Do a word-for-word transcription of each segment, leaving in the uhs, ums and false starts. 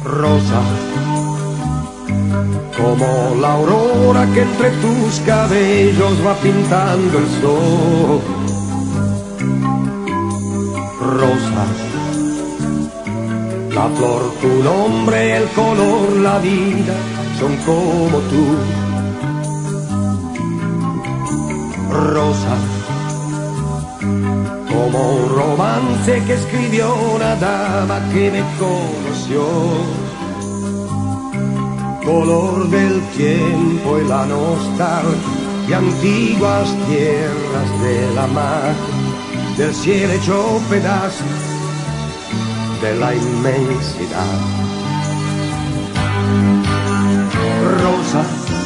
Rosa, como la aurora que entre tus cabellos va pintando el sol. Rosa, la flor, tu nombre, el color, la vida son como tú. Rosa, como un romance que escribió una dama que me conoció. Color del tiempo y la nostalgia de antiguas tierras de la mar, del cielo hecho pedazo, de la inmensidad. Rosa,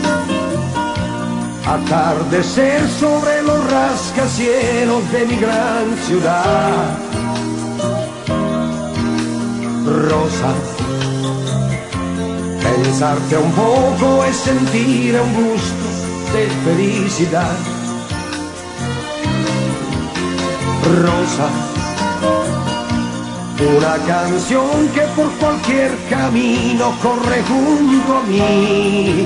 atardecer sobre los rascacielos de mi gran ciudad. Rosa, pensarte un poco es sentir un gusto de felicidad. Rosa, una canción que por cualquier camino corre junto a mí.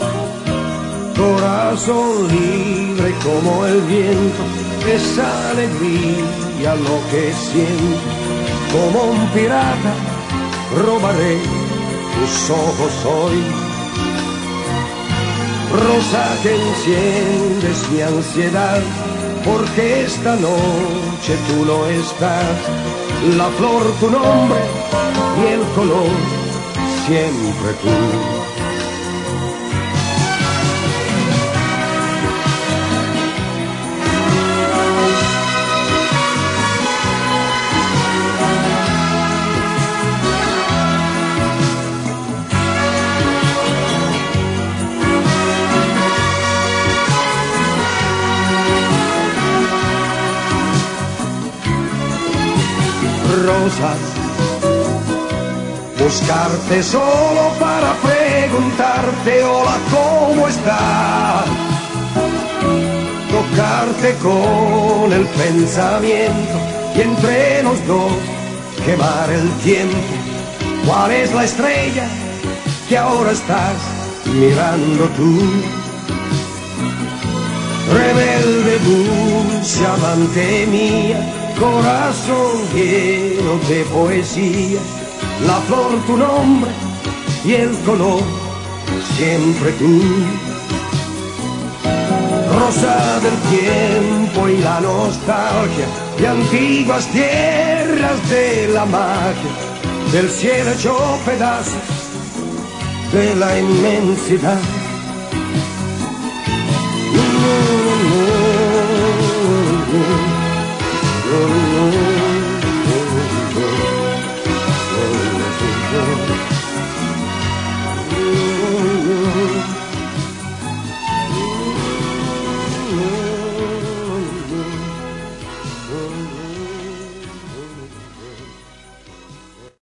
Corazón libre como el viento, esa alegría lo que siento. Como un pirata robaré tus ojos hoy. Rosa, que enciendes mi ansiedad, porque esta noche tú no estás. La flor, tu nombre, y el color, siempre tú. Rosa, buscarte solo para preguntarte hola, ¿cómo estás? Tocarte con el pensamiento y entre los dos quemar el tiempo. ¿Cuál es la estrella que ahora estás mirando tú? Rebelde, dulce, amante mía, corazón lleno de poesía, la flor, tu nombre, y el color, siempre tú. Rosa del tiempo y la nostalgia de antiguas tierras de la magia, del cielo hecho pedazos, de la inmensidad.